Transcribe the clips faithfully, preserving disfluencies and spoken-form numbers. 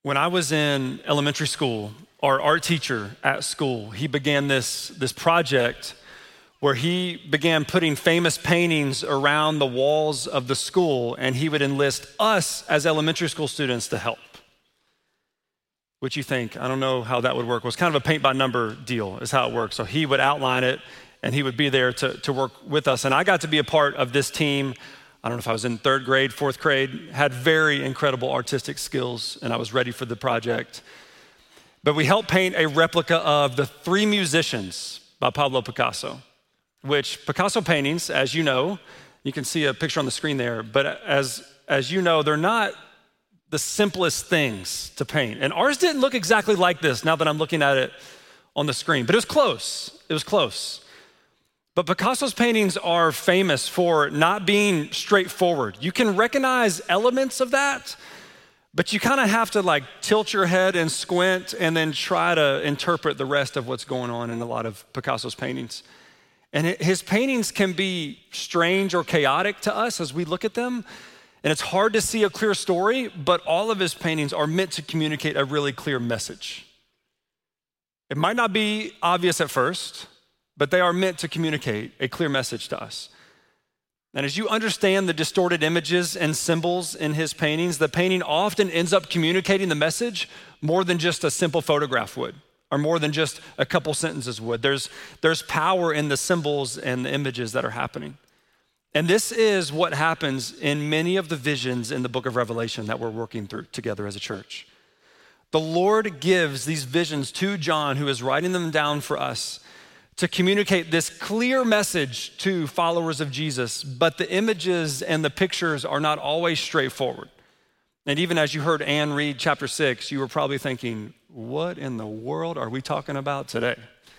When I was in elementary school, our art teacher at school, he began this, this project where he began putting famous paintings around the walls of the school, and he would enlist us as elementary school students to help. What you think? I don't know how that would work. It was kind of a paint by number deal is how it works. So he would outline it and he would be there to, to work with us. And I got to be a part of this team. I don't know if I was in third grade, fourth grade, had very incredible artistic skills, and I was ready for the project. But we helped paint a replica of The Three Musicians by Pablo Picasso, which Picasso paintings, as you know, you can see a picture on the screen there, but as, as you know, they're not the simplest things to paint. And ours didn't look exactly like this now that I'm looking at it on the screen, but it was close, it was close. But Picasso's paintings are famous for not being straightforward. You can recognize elements of that, but you kind of have to like tilt your head and squint and then try to interpret the rest of what's going on in a lot of Picasso's paintings. And his paintings can be strange or chaotic to us as we look at them. And it's hard to see a clear story, but all of his paintings are meant to communicate a really clear message. It might not be obvious at first, but they are meant to communicate a clear message to us. And as you understand the distorted images and symbols in his paintings, the painting often ends up communicating the message more than just a simple photograph would, or more than just a couple sentences would. There's, there's power in the symbols and the images that are happening. And this is what happens in many of the visions in the book of Revelation that we're working through together as a church. The Lord gives these visions to John, who is writing them down for us, to communicate this clear message to followers of Jesus, but the images and the pictures are not always straightforward. And even as you heard Ann read chapter six, you were probably thinking, what in the world are we talking about today?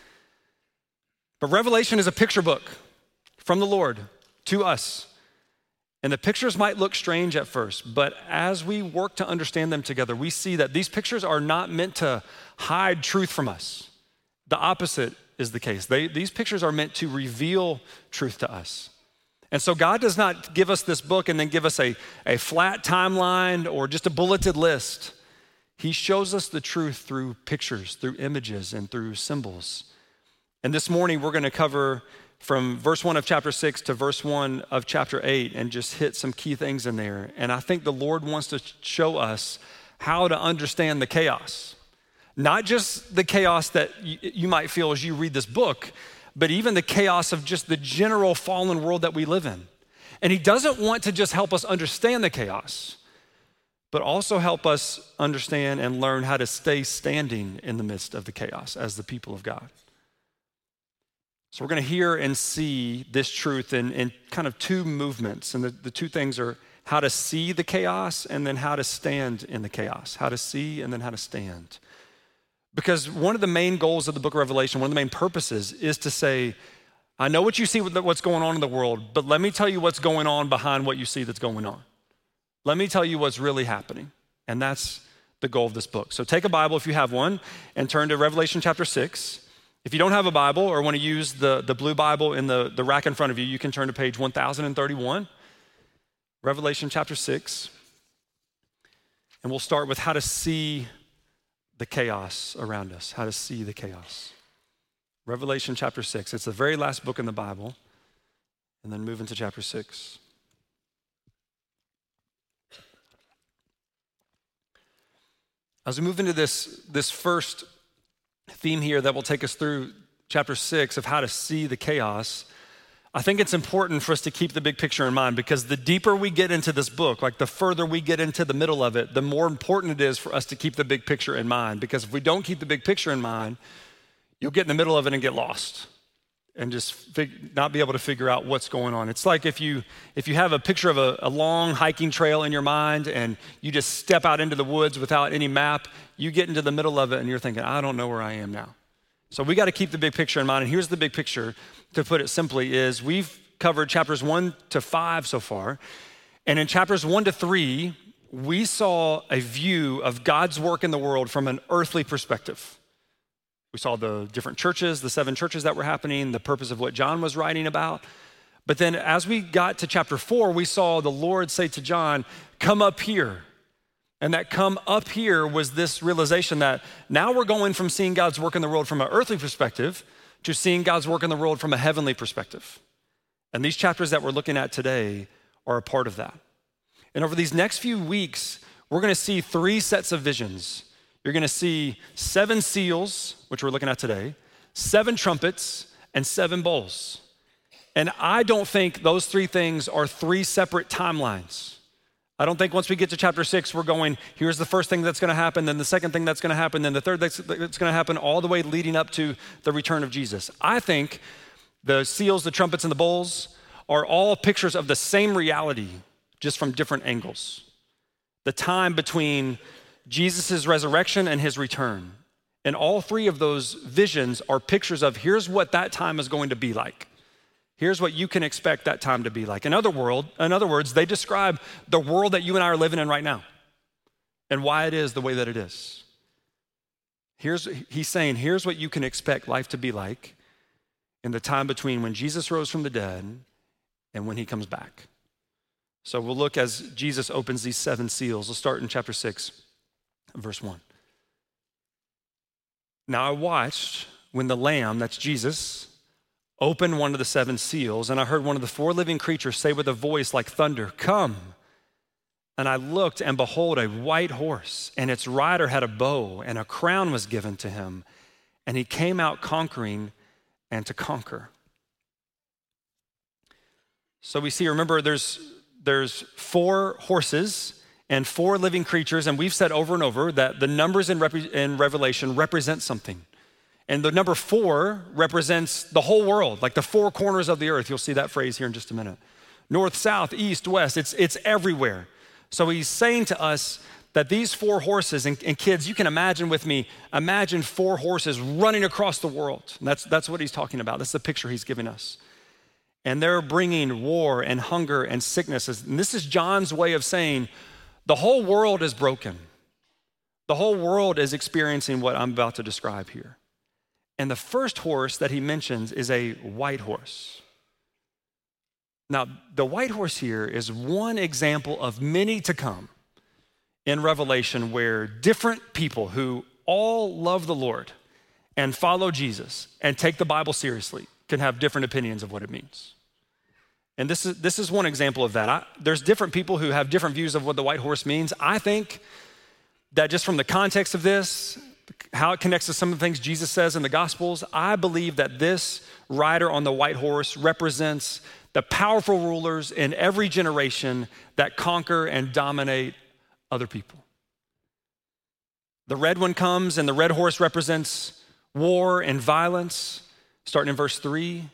But Revelation is a picture book from the Lord to us. And the pictures might look strange at first, but as we work to understand them together, we see that these pictures are not meant to hide truth from us. The opposite is the case. They, these pictures are meant to reveal truth to us. And so God does not give us this book and then give us a, a flat timeline or just a bulleted list. He shows us the truth through pictures, through images, and through symbols. And this morning we're going to cover from verse one of chapter six to verse one of chapter eight and just hit some key things in there. And I think the Lord wants to show us how to understand the chaos. Not just the chaos that you might feel as you read this book, but even the chaos of just the general fallen world that we live in. And he doesn't want to just help us understand the chaos, but also help us understand and learn how to stay standing in the midst of the chaos as the people of God. So we're going to hear and see this truth in, in kind of two movements. And the, the two things are how to see the chaos and then how to stand in the chaos. How to see and then how to stand. Because one of the main goals of the book of Revelation, one of the main purposes is to say, I know what you see with what's going on in the world, but let me tell you what's going on behind what you see that's going on. Let me tell you what's really happening. And that's the goal of this book. So take a Bible if you have one and turn to Revelation chapter six. If you don't have a Bible or want to use the, the blue Bible in the, the rack in front of you, you can turn to page one thousand thirty-one, Revelation chapter six. And we'll start with how to see the chaos around us, how to see the chaos. Revelation chapter six, it's the very last book in the Bible, and then move into chapter six. As we move into this, this first theme here that will take us through chapter six of how to see the chaos, I think it's important for us to keep the big picture in mind, because the deeper we get into this book, like the further we get into the middle of it, the more important it is for us to keep the big picture in mind. Because if we don't keep the big picture in mind, you'll get in the middle of it and get lost and just fig- not be able to figure out what's going on. It's like if you if you have a picture of a, a long hiking trail in your mind and you just step out into the woods without any map, you get into the middle of it and you're thinking, I don't know where I am now. So we got to keep the big picture in mind. And here's the big picture, to put it simply, is we've covered chapters one to five so far. And in chapters one to three, we saw a view of God's work in the world from an earthly perspective. We saw the different churches, the seven churches that were happening, the purpose of what John was writing about. But then as we got to chapter four, we saw the Lord say to John, come up here. And that come up here was this realization that now we're going from seeing God's work in the world from an earthly perspective to seeing God's work in the world from a heavenly perspective. And these chapters that we're looking at today are a part of that. And over these next few weeks, we're gonna see three sets of visions. You're gonna see seven seals, which we're looking at today, seven trumpets, and seven bowls. And I don't think those three things are three separate timelines. I don't think once we get to chapter six, we're going, here's the first thing that's gonna happen, then the second thing that's gonna happen, then the third that's, that's gonna happen, all the way leading up to the return of Jesus. I think the seals, the trumpets, and the bowls are all pictures of the same reality, just from different angles. The time between Jesus' resurrection and his return. And all three of those visions are pictures of here's what that time is going to be like. Here's what you can expect that time to be like. In other, world, in other words, they describe the world that you and I are living in right now and why it is the way that it is. Here's, he's saying, here's what you can expect life to be like in the time between when Jesus rose from the dead and when he comes back. So we'll look as Jesus opens these seven seals. We'll start in chapter six, verse one. Now I watched when the Lamb, that's Jesus, opened one of the seven seals, and I heard one of the four living creatures say with a voice like thunder, "Come." And I looked, and behold, a white horse, and its rider had a bow, and a crown was given to him, and he came out conquering and to conquer. So we see, remember, there's, there's four horses and four living creatures, and we've said over and over that the numbers in, Rep- in Revelation represent something. And the number four represents the whole world, like the four corners of the earth. You'll see that phrase here in just a minute. North, south, east, west, it's, it's everywhere. So he's saying to us that these four horses, and, and kids, you can imagine with me, imagine four horses running across the world. And that's, that's what he's talking about. That's the picture he's giving us. And they're bringing war and hunger and sicknesses. And this is John's way of saying the whole world is broken. The whole world is experiencing what I'm about to describe here. And the first horse that he mentions is a white horse. Now, the white horse here is one example of many to come in Revelation where different people who all love the Lord and follow Jesus and take the Bible seriously can have different opinions of what it means. And this is, this is one example of that. I, there's different people who have different views of what the white horse means. I think that just from the context of this, how it connects to some of the things Jesus says in the Gospels, I believe that this rider on the white horse represents the powerful rulers in every generation that conquer and dominate other people. The red one comes, and the red horse represents war and violence, starting in verse three.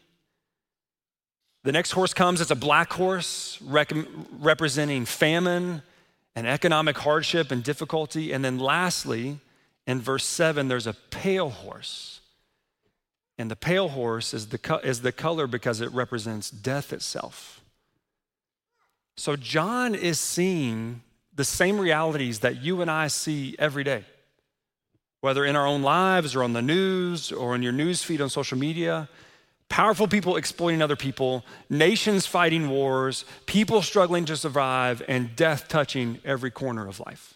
The next horse comes, it's a black horse rec- representing famine and economic hardship and difficulty. And then lastly, in verse seven, there's a pale horse. And the pale horse is the, co- is the color because it represents death itself. So John is seeing the same realities that you and I see every day, whether in our own lives or on the news or in your news feed on social media. Powerful people exploiting other people, nations fighting wars, people struggling to survive, and death touching every corner of life.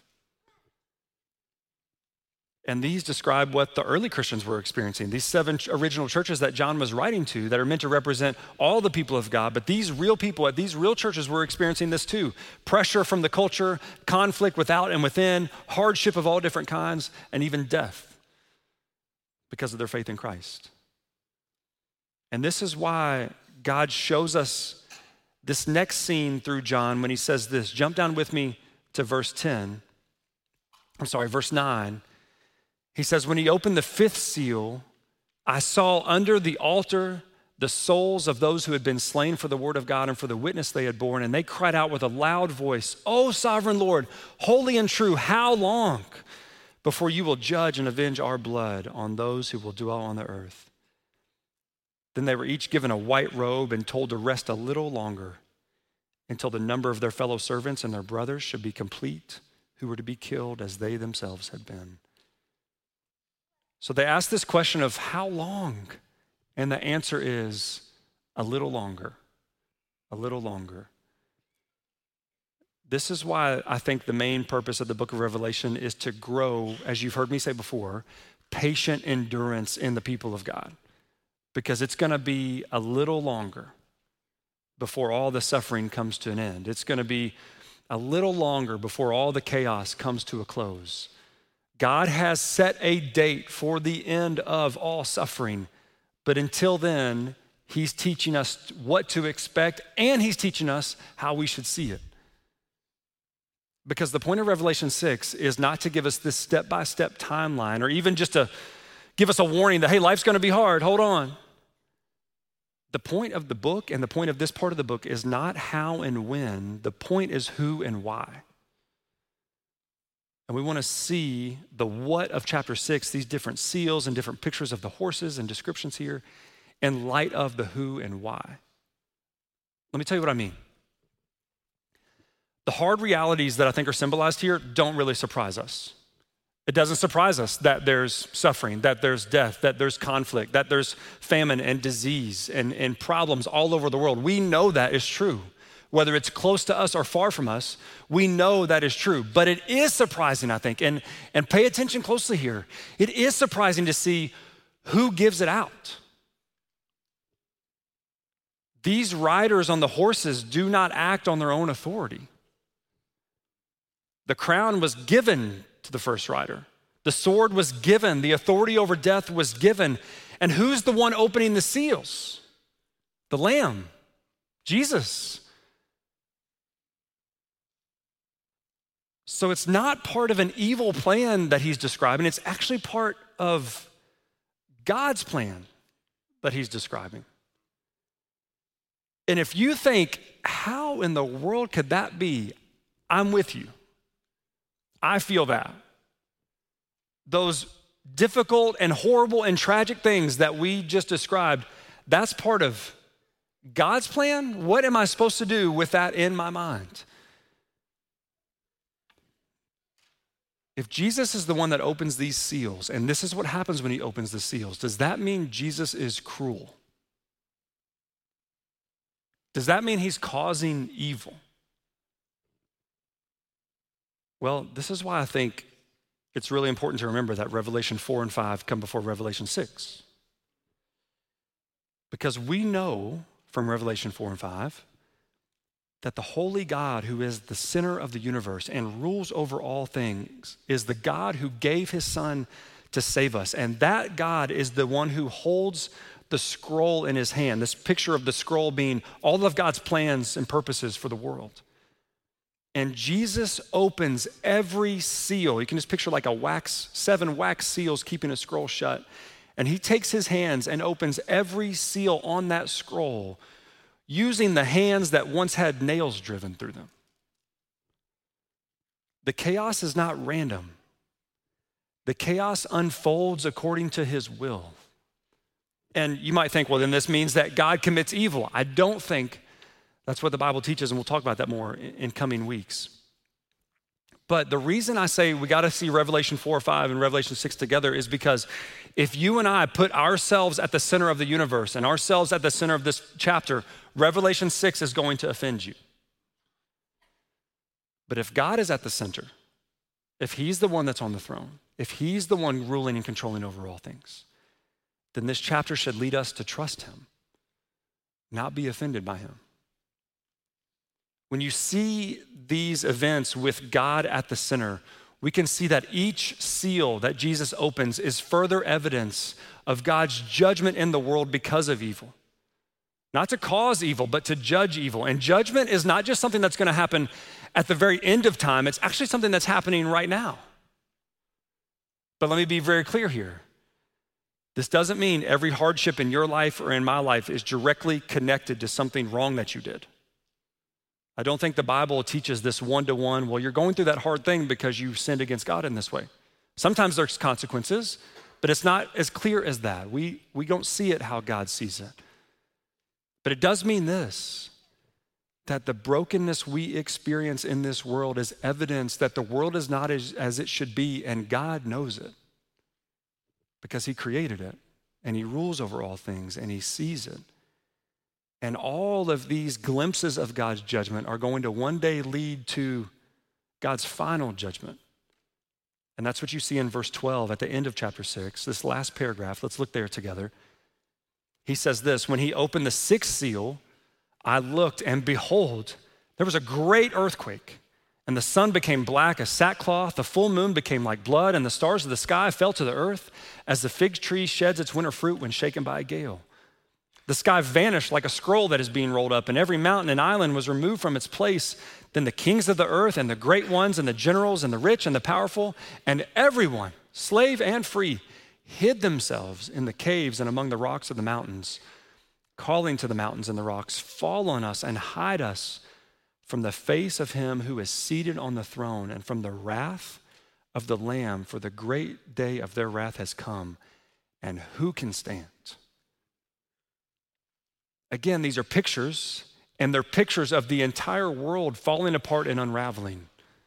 And these describe what the early Christians were experiencing. These seven original churches that John was writing to that are meant to represent all the people of God, but these real people at these real churches were experiencing this too. Pressure from the culture, conflict without and within, hardship of all different kinds, and even death because of their faith in Christ. And this is why God shows us this next scene through John when he says this. Jump down with me to verse ten. I'm sorry, verse nine. He says, when he opened the fifth seal, I saw under the altar the souls of those who had been slain for the word of God and for the witness they had borne. And they cried out with a loud voice, "O sovereign Lord, holy and true, how long before you will judge and avenge our blood on those who will dwell on the earth?" Then they were each given a white robe and told to rest a little longer until the number of their fellow servants and their brothers should be complete, who were to be killed as they themselves had been. So they asked this question of how long? And the answer is a little longer, a little longer. This is why I think the main purpose of the book of Revelation is to grow, as you've heard me say before, patient endurance in the people of God. Because it's gonna be a little longer before all the suffering comes to an end. It's gonna be a little longer before all the chaos comes to a close. God has set a date for the end of all suffering, but until then, he's teaching us what to expect and he's teaching us how we should see it. Because the point of Revelation six is not to give us this step-by-step timeline or even just to give us a warning that, hey, life's gonna be hard, hold on. The point of the book and the point of this part of the book is not how and when, the point is who and why. And we wanna see the what of chapter six, these different seals and different pictures of the horses and descriptions here, in light of the who and why. Let me tell you what I mean. The hard realities that I think are symbolized here don't really surprise us. It doesn't surprise us that there's suffering, that there's death, that there's conflict, that there's famine and disease and, and problems all over the world. We know that is true. Whether it's close to us or far from us, we know that is true. But it is surprising, I think, and, and pay attention closely here. It is surprising to see who gives it out. These riders on the horses do not act on their own authority. The crown was given to the first rider. The sword was given. The authority over death was given. And who's the one opening the seals? The Lamb, Jesus. So it's not part of an evil plan that he's describing. It's actually part of God's plan that he's describing. And if you think, how in the world could that be? I'm with you. I feel that. Those difficult and horrible and tragic things that we just described, that's part of God's plan. What am I supposed to do with that in my mind? If Jesus is the one that opens these seals, and this is what happens when he opens the seals, does that mean Jesus is cruel? Does that mean he's causing evil? Well, this is why I think it's really important to remember that Revelation four and five come before Revelation six. Because we know from Revelation four and five that the holy God who is the center of the universe and rules over all things is the God who gave his son to save us. And that God is the one who holds the scroll in his hand, this picture of the scroll being all of God's plans and purposes for the world. And Jesus opens every seal. You can just picture like a wax, seven wax seals keeping a scroll shut. And he takes his hands and opens every seal on that scroll using the hands that once had nails driven through them. The chaos is not random. The chaos unfolds according to his will. And you might think, well, then this means that God commits evil. I don't think that's what the Bible teaches, and we'll talk about that more in coming weeks. But the reason I say we gotta see Revelation four, five, and Revelation six together is because if you and I put ourselves at the center of the universe and ourselves at the center of this chapter, Revelation six is going to offend you. But if God is at the center, if he's the one that's on the throne, if he's the one ruling and controlling over all things, then this chapter should lead us to trust him, not be offended by him. When you see these events with God at the center, we can see that each seal that Jesus opens is further evidence of God's judgment in the world because of evil. Not to cause evil, but to judge evil. And judgment is not just something that's gonna happen at the very end of time, it's actually something that's happening right now. But let me be very clear here. This doesn't mean every hardship in your life or in my life is directly connected to something wrong that you did. I don't think the Bible teaches this one-to-one, well, you're going through that hard thing because you sinned against God in this way. Sometimes there's consequences, but it's not as clear as that. We, we don't see it how God sees it. But it does mean this, that the brokenness we experience in this world is evidence that the world is not as, as it should be, and God knows it because he created it, and he rules over all things, and he sees it. And all of these glimpses of God's judgment are going to one day lead to God's final judgment. And that's what you see in verse twelve at the end of chapter six, this last paragraph. Let's look there together. He says this, when he opened the sixth seal, I looked and behold, there was a great earthquake. And the sun became black as sackcloth, the full moon became like blood, and the stars of the sky fell to the earth as the fig tree sheds its winter fruit when shaken by a gale. The sky vanished like a scroll that is being rolled up, and every mountain and island was removed from its place. Then the kings of the earth and the great ones and the generals and the rich and the powerful and everyone, slave and free, hid themselves in the caves and among the rocks of the mountains, calling to the mountains and the rocks, fall on us and hide us from the face of him who is seated on the throne and from the wrath of the Lamb, for the great day of their wrath has come, and who can stand? Again, these are pictures, and they're pictures of the entire world falling apart and unraveling.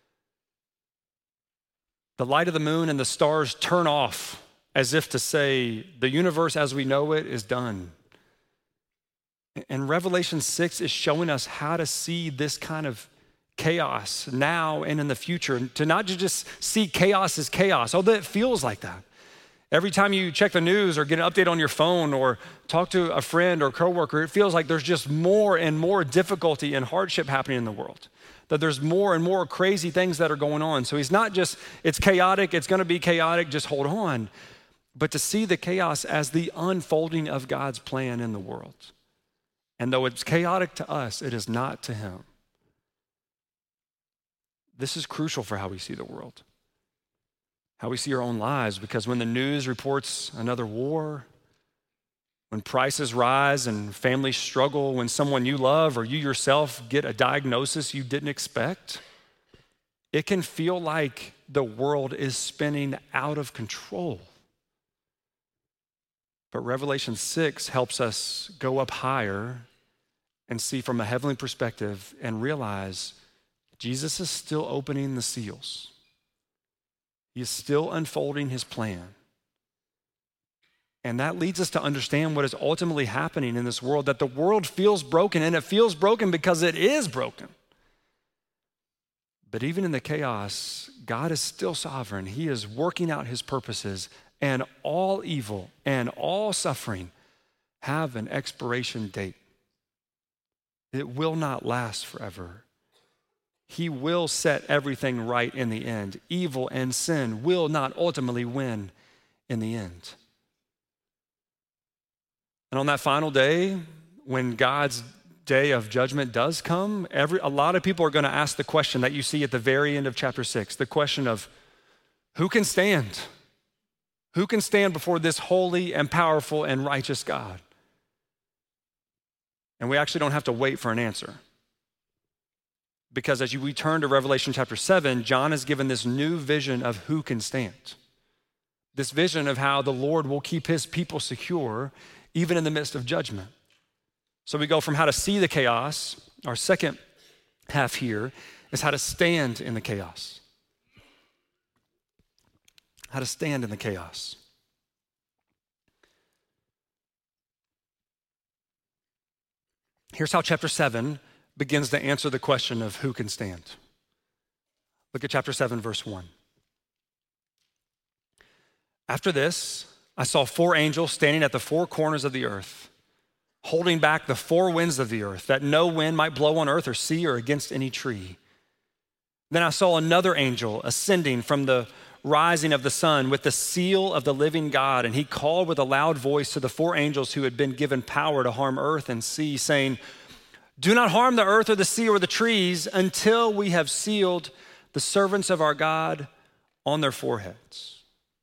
The light of the moon and the stars turn off as if to say, the universe as we know it is done. And Revelation six is showing us how to see this kind of chaos now and in the future, to not just see chaos as chaos, although it feels like that. Every time you check the news or get an update on your phone or talk to a friend or coworker, it feels like there's just more and more difficulty and hardship happening in the world, that there's more and more crazy things that are going on. So he's not just, it's chaotic, it's gonna be chaotic, just hold on, but to see the chaos as the unfolding of God's plan in the world. And though it's chaotic to us, it is not to him. This is crucial for how we see the world, how we see our own lives, because when the news reports another war, when prices rise and families struggle, when someone you love or you yourself get a diagnosis you didn't expect, it can feel like the world is spinning out of control. But Revelation six helps us go up higher and see from a heavenly perspective and realize Jesus is still opening the seals. He is still unfolding his plan. And that leads us to understand what is ultimately happening in this world, that the world feels broken, and it feels broken because it is broken. But even in the chaos, God is still sovereign. He is working out his purposes, and all evil and all suffering have an expiration date. It will not last forever. He will set everything right in the end. Evil and sin will not ultimately win in the end. And on that final day, when God's day of judgment does come, every, a lot of people are going to ask the question that you see at the very end of chapter six, the question of who can stand? Who can stand before this holy and powerful and righteous God? And we actually don't have to wait for an answer. Because as you, we turn to Revelation chapter seven, John has given this new vision of who can stand. This vision of how the Lord will keep his people secure even in the midst of judgment. So we go from how to see the chaos. Our second half here is how to stand in the chaos. How to stand in the chaos. Here's how chapter seven begins to answer the question of who can stand. Look at chapter seven, verse one. After this, I saw four angels standing at the four corners of the earth, holding back the four winds of the earth, that no wind might blow on earth or sea or against any tree. Then I saw another angel ascending from the rising of the sun with the seal of the living God, and he called with a loud voice to the four angels who had been given power to harm earth and sea, saying, do not harm the earth or the sea or the trees until we have sealed the servants of our God on their foreheads.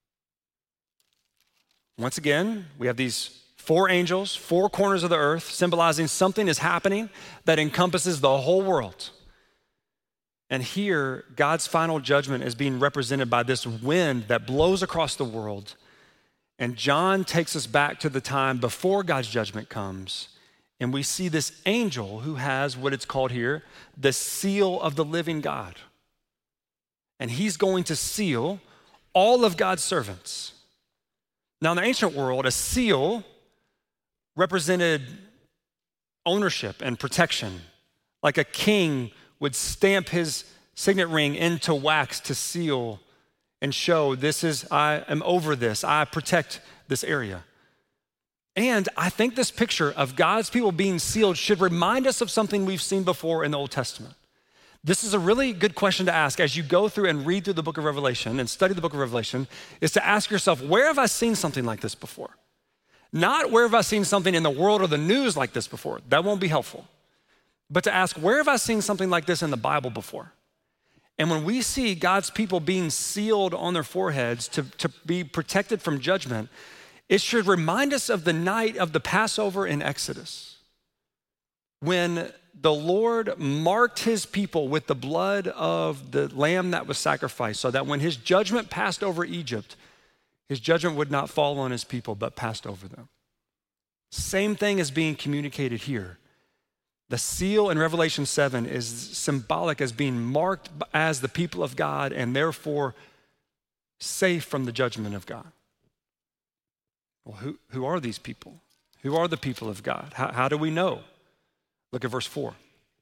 Once again, we have these four angels, four corners of the earth, symbolizing something is happening that encompasses the whole world. And here, God's final judgment is being represented by this wind that blows across the world. And John takes us back to the time before God's judgment comes. And we see this angel who has what it's called here, the seal of the living God. And he's going to seal all of God's servants. Now, in the ancient world, a seal represented ownership and protection, like a king would stamp his signet ring into wax to seal and show this is, I am over this, I protect this area. And I think this picture of God's people being sealed should remind us of something we've seen before in the Old Testament. This is a really good question to ask as you go through and read through the book of Revelation and study the book of Revelation, is to ask yourself, where have I seen something like this before? Not where have I seen something in the world or the news like this before? That won't be helpful. But to ask, where have I seen something like this in the Bible before? And when we see God's people being sealed on their foreheads to, to be protected from judgment, it should remind us of the night of the Passover in Exodus, when the Lord marked his people with the blood of the lamb that was sacrificed, so that when his judgment passed over Egypt, his judgment would not fall on his people, but passed over them. Same thing is being communicated here. The seal in Revelation seven is symbolic as being marked as the people of God and therefore safe from the judgment of God. Well, who, who are these people? Who are the people of God? How, how do we know? Look at verse four.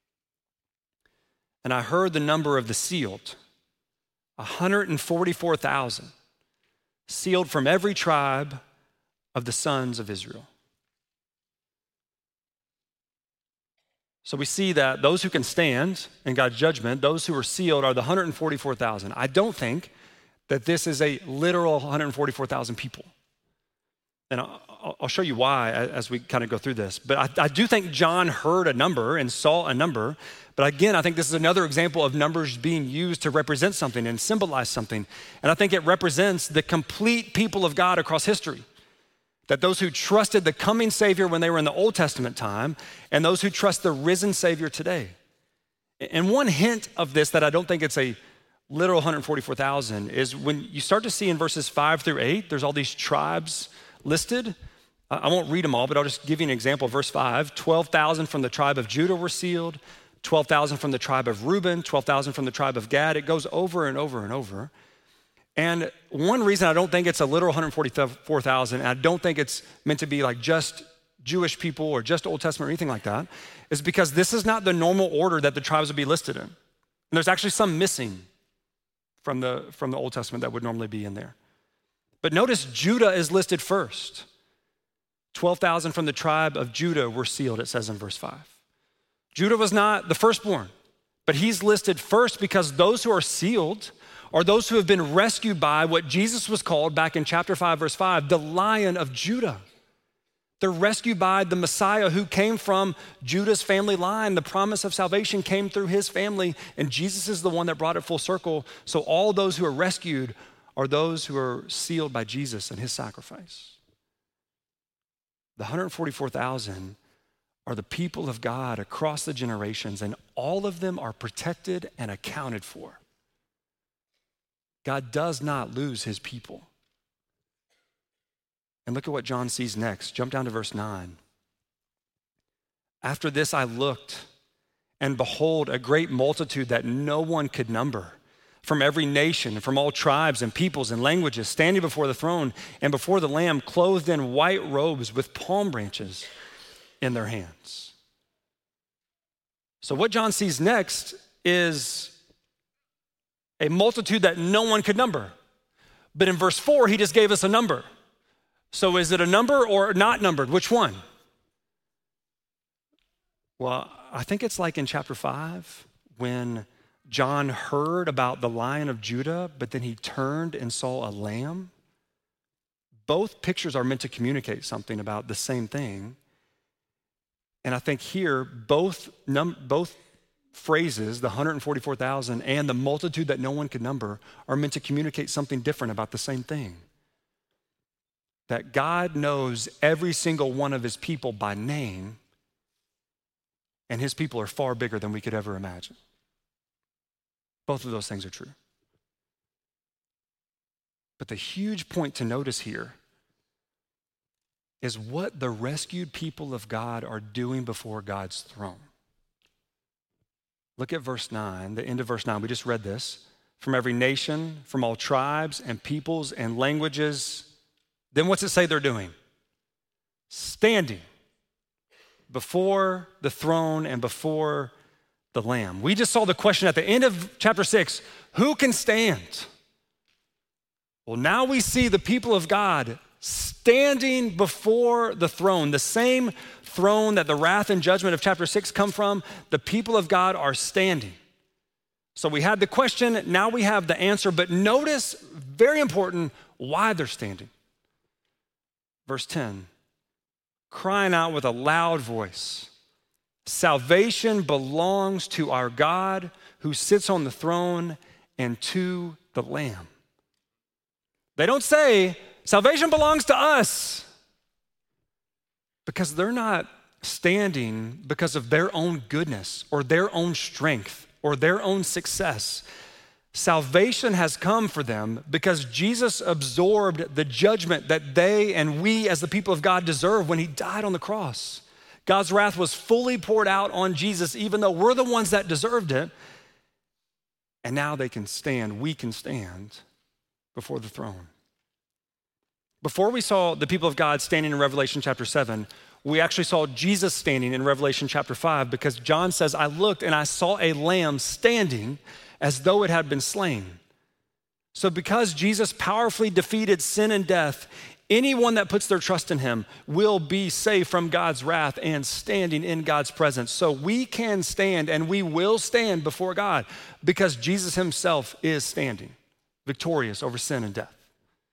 And I heard the number of the sealed, one hundred forty-four thousand, sealed from every tribe of the sons of Israel. So we see that those who can stand in God's judgment, those who are sealed, are the one hundred forty-four thousand. I don't think that this is a literal one hundred forty-four thousand people. And I'll, I'll show you why as we kind of go through this. But I, I do think John heard a number and saw a number. But again, I think this is another example of numbers being used to represent something and symbolize something. And I think it represents the complete people of God across history. That those who trusted the coming Savior when they were in the Old Testament time, and those who trust the risen Savior today. And one hint of this that I don't think it's a literal one hundred forty-four thousand is when you start to see in verses five through eight, there's all these tribes listed. I won't read them all, but I'll just give you an example. Verse five, twelve thousand from the tribe of Judah were sealed, twelve thousand from the tribe of Reuben, twelve thousand from the tribe of Gad. It goes over and over and over. And one reason I don't think it's a literal one hundred forty-four thousand, and I don't think it's meant to be like just Jewish people or just Old Testament or anything like that, is because this is not the normal order that the tribes would be listed in. And there's actually some missing from the, from the Old Testament that would normally be in there. But notice Judah is listed first. twelve thousand from the tribe of Judah were sealed, it says in verse five. Judah was not the firstborn, but he's listed first because those who are sealed are those who have been rescued by what Jesus was called back in chapter five, verse five, the Lion of Judah. They're rescued by the Messiah who came from Judah's family line. The promise of salvation came through his family, and Jesus is the one that brought it full circle. So all those who are rescued are those who are sealed by Jesus and his sacrifice. The one hundred forty-four thousand are the people of God across the generations, and all of them are protected and accounted for. God does not lose his people. And look at what John sees next. Jump down to verse nine. After this I looked, and behold, a great multitude that no one could number, from every nation, from all tribes and peoples and languages, standing before the throne and before the Lamb, clothed in white robes with palm branches in their hands. So what John sees next is a multitude that no one could number. But in verse four, he just gave us a number. So is it a number or not numbered? Which one? Well, I think it's like in chapter five when John heard about the Lion of Judah, but then he turned and saw a lamb. Both pictures are meant to communicate something about the same thing. And I think here, both, num- both phrases, the one hundred forty-four thousand and the multitude that no one could number, are meant to communicate something different about the same thing. That God knows every single one of his people by name, and his people are far bigger than we could ever imagine. Both of those things are true. But the huge point to notice here is what the rescued people of God are doing before God's throne. Look at verse nine, the end of verse nine. We just read this. From every nation, from all tribes and peoples and languages. Then what's it say they're doing? Standing before the throne and before the Lamb. We just saw the question at the end of chapter six, who can stand? Well, now we see the people of God standing before the throne, the same throne that the wrath and judgment of chapter six come from. The people of God are standing. So we had the question, now we have the answer, but notice, very important, why they're standing. Verse ten, crying out with a loud voice, salvation belongs to our God who sits on the throne and to the Lamb. They don't say, salvation belongs to us, because they're not standing because of their own goodness or their own strength or their own success. Salvation has come for them because Jesus absorbed the judgment that they and we as the people of God deserve when he died on the cross. God's wrath was fully poured out on Jesus, even though we're the ones that deserved it. And now they can stand, we can stand before the throne. Before we saw the people of God standing in Revelation chapter seven, we actually saw Jesus standing in Revelation chapter five, because John says, I looked and I saw a lamb standing as though it had been slain. So because Jesus powerfully defeated sin and death, anyone that puts their trust in him will be saved from God's wrath and standing in God's presence. So we can stand and we will stand before God because Jesus himself is standing, victorious over sin and death.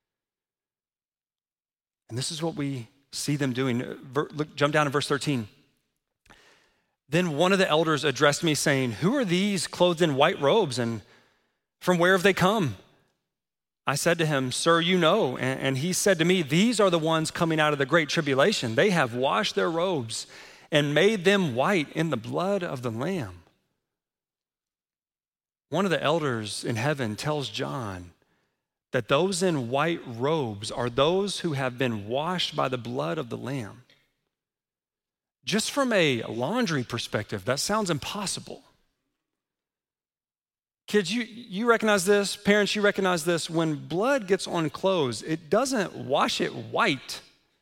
And this is what we see them doing. Look, jump down to verse thirteen. Then one of the elders addressed me saying, who are these clothed in white robes, and from where have they come? I said to him, sir, you know. And he said to me, these are the ones coming out of the great tribulation. They have washed their robes and made them white in the blood of the Lamb. One of the elders in heaven tells John that those in white robes are those who have been washed by the blood of the Lamb. Just from a laundry perspective, that sounds impossible. Kids, you, you recognize this. Parents, you recognize this. When blood gets on clothes, it doesn't wash it white.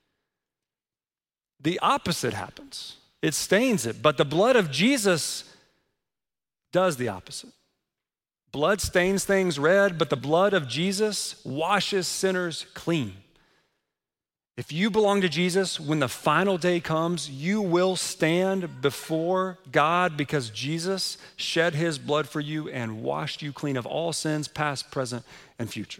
The opposite happens. It stains it. But the blood of Jesus does the opposite. Blood stains things red, but the blood of Jesus washes sinners clean. If you belong to Jesus, when the final day comes, you will stand before God because Jesus shed his blood for you and washed you clean of all sins, past, present, and future.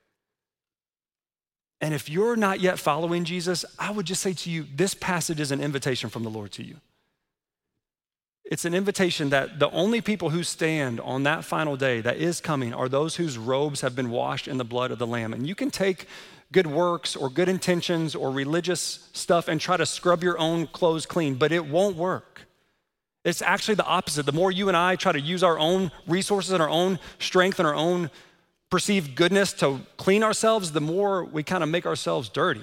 And if you're not yet following Jesus, I would just say to you, this passage is an invitation from the Lord to you. It's an invitation that the only people who stand on that final day that is coming are those whose robes have been washed in the blood of the Lamb. And you can take good works or good intentions or religious stuff and try to scrub your own clothes clean, but it won't work. It's actually the opposite. The more you and I try to use our own resources and our own strength and our own perceived goodness to clean ourselves, the more we kind of make ourselves dirty.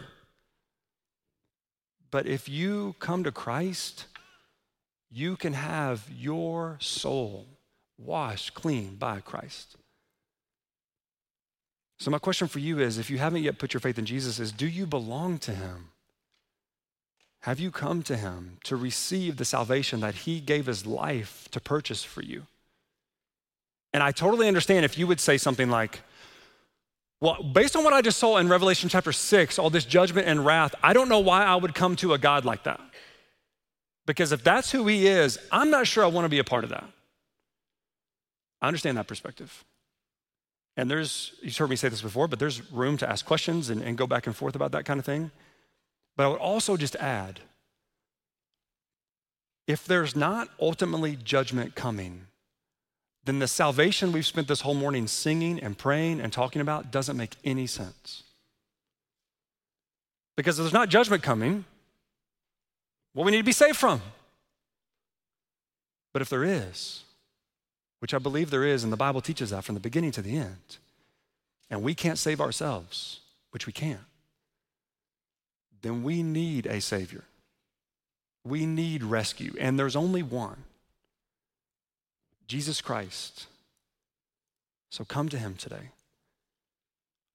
But if you come to Christ, you can have your soul washed clean by Christ. So my question for you is, if you haven't yet put your faith in Jesus, is do you belong to him? Have you come to him to receive the salvation that he gave his life to purchase for you? And I totally understand if you would say something like, well, based on what I just saw in Revelation chapter six, all this judgment and wrath, I don't know why I would come to a God like that. Because if that's who he is, I'm not sure I want to be a part of that. I understand that perspective. And there's, you've heard me say this before, but there's room to ask questions and, and go back and forth about that kind of thing. But I would also just add, if there's not ultimately judgment coming, then the salvation we've spent this whole morning singing and praying and talking about doesn't make any sense. Because if there's not judgment coming, what we need to be saved from. But if there is, which I believe there is, and the Bible teaches that from the beginning to the end, and we can't save ourselves, which we can't, then we need a Savior. We need rescue, and there's only one, Jesus Christ. So come to him today.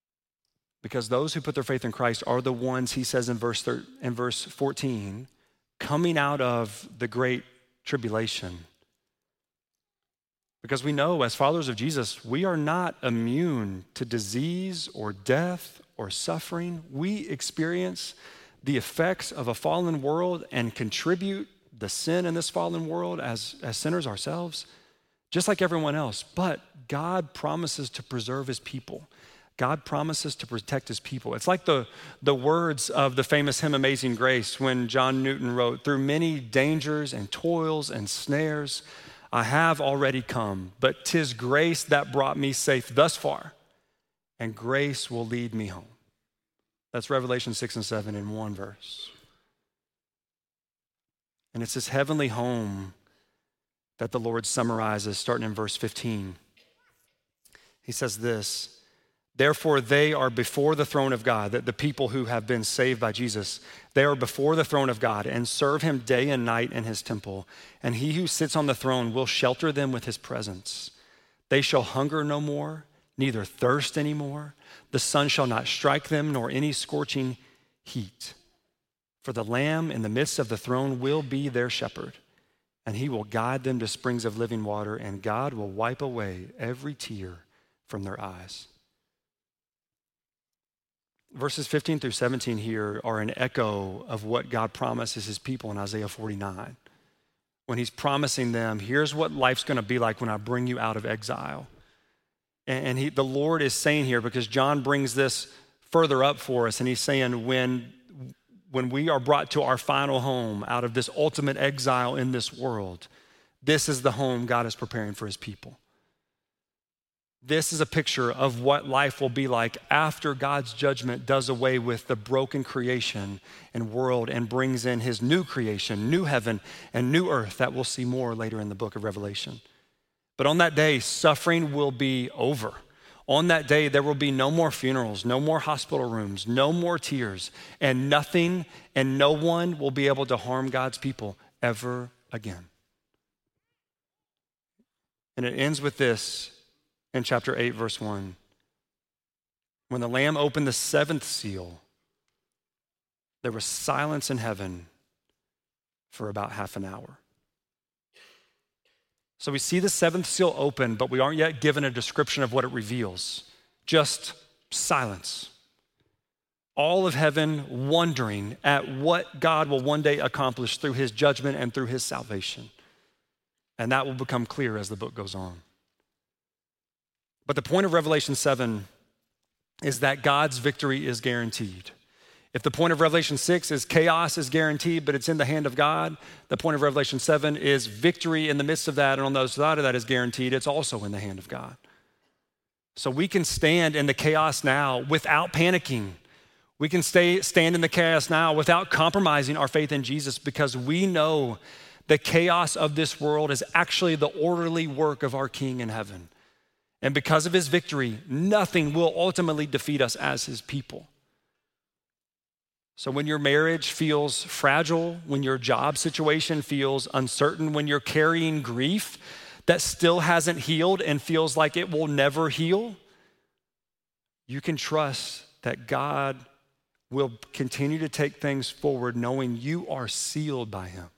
Because those who put their faith in Christ are the ones, he says in verse thirteen, in verse fourteen, coming out of the great tribulation. Because we know as followers of Jesus, we are not immune to disease or death or suffering. We experience the effects of a fallen world and contribute the sin in this fallen world as, as sinners ourselves, just like everyone else. But God promises to preserve his people. God promises to protect his people. It's like the, the words of the famous hymn, Amazing Grace, when John Newton wrote, "Through many dangers and toils and snares, I have already come, but 'tis grace that brought me safe thus far, and grace will lead me home." That's Revelation six and seven in one verse. And it's this heavenly home that the Lord summarizes starting in verse fifteen. He says this, "Therefore they are before the throne of God," that the people who have been saved by Jesus, "they are before the throne of God and serve him day and night in his temple. And he who sits on the throne will shelter them with his presence. They shall hunger no more, neither thirst anymore. The sun shall not strike them, nor any scorching heat. For the Lamb in the midst of the throne will be their shepherd, and he will guide them to springs of living water, and God will wipe away every tear from their eyes." Verses fifteen through seventeen here are an echo of what God promises his people in Isaiah forty-nine. When he's promising them, here's what life's gonna be like when I bring you out of exile. And he, the Lord is saying here, because John brings this further up for us, and he's saying when, when we are brought to our final home out of this ultimate exile in this world, this is the home God is preparing for his people. This is a picture of what life will be like after God's judgment does away with the broken creation and world and brings in his new creation, new heaven and new earth that we'll see more later in the book of Revelation. But on that day, suffering will be over. On that day, there will be no more funerals, no more hospital rooms, no more tears, and nothing and no one will be able to harm God's people ever again. And it ends with this in chapter eight, verse one. When the Lamb opened the seventh seal, there was silence in heaven for about half an hour. So we see the seventh seal open, but we aren't yet given a description of what it reveals. Just silence. All of heaven wondering at what God will one day accomplish through his judgment and through his salvation. And that will become clear as the book goes on. But the point of Revelation seven is that God's victory is guaranteed. If the point of Revelation six is chaos is guaranteed, but it's in the hand of God, the point of Revelation seven is victory in the midst of that, and on the other side of that is guaranteed, it's also in the hand of God. So we can stand in the chaos now without panicking. We can stay, stand in the chaos now without compromising our faith in Jesus, because we know the chaos of this world is actually the orderly work of our King in heaven. And because of his victory, nothing will ultimately defeat us as his people. So when your marriage feels fragile, when your job situation feels uncertain, when you're carrying grief that still hasn't healed and feels like it will never heal, you can trust that God will continue to take things forward knowing you are sealed by him.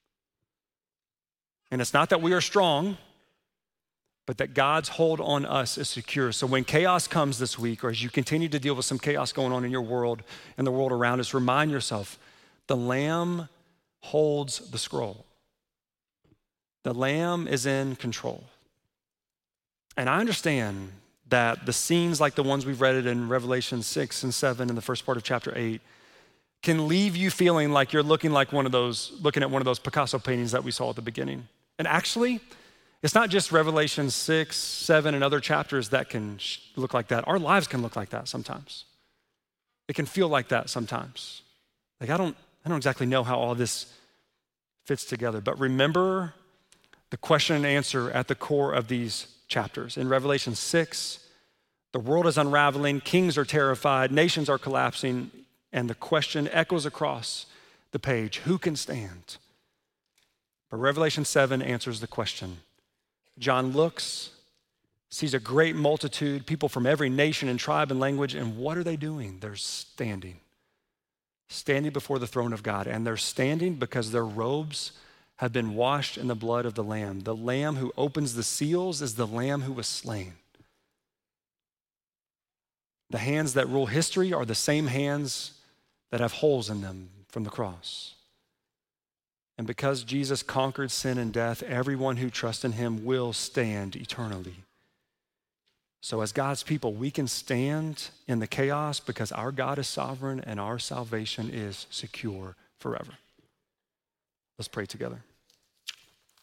And it's not that we are strong, but that God's hold on us is secure. So when chaos comes this week, or as you continue to deal with some chaos going on in your world and the world around us, remind yourself, the Lamb holds the scroll. The Lamb is in control. And I understand that the scenes like the ones we've read in Revelation six and seven in the first part of chapter eight can leave you feeling like you're looking like one of those, looking at one of those Picasso paintings that we saw at the beginning. And actually, it's not just Revelation six, seven, and other chapters that can look like that. Our lives can look like that sometimes. It can feel like that sometimes. Like I don't, I don't exactly know how all this fits together, but remember the question and answer at the core of these chapters. In Revelation six, the world is unraveling, kings are terrified, nations are collapsing, and the question echoes across the page, who can stand? But Revelation seven answers the question. John looks, sees a great multitude, people from every nation and tribe and language, and what are they doing? They're standing. standing before the throne of God. And they're standing because their robes have been washed in the blood of the Lamb. The Lamb who opens the seals is the Lamb who was slain. The hands that rule history are the same hands that have holes in them from the cross. And because Jesus conquered sin and death, everyone who trusts in him will stand eternally. So as God's people, we can stand in the chaos because our God is sovereign and our salvation is secure forever. Let's pray together.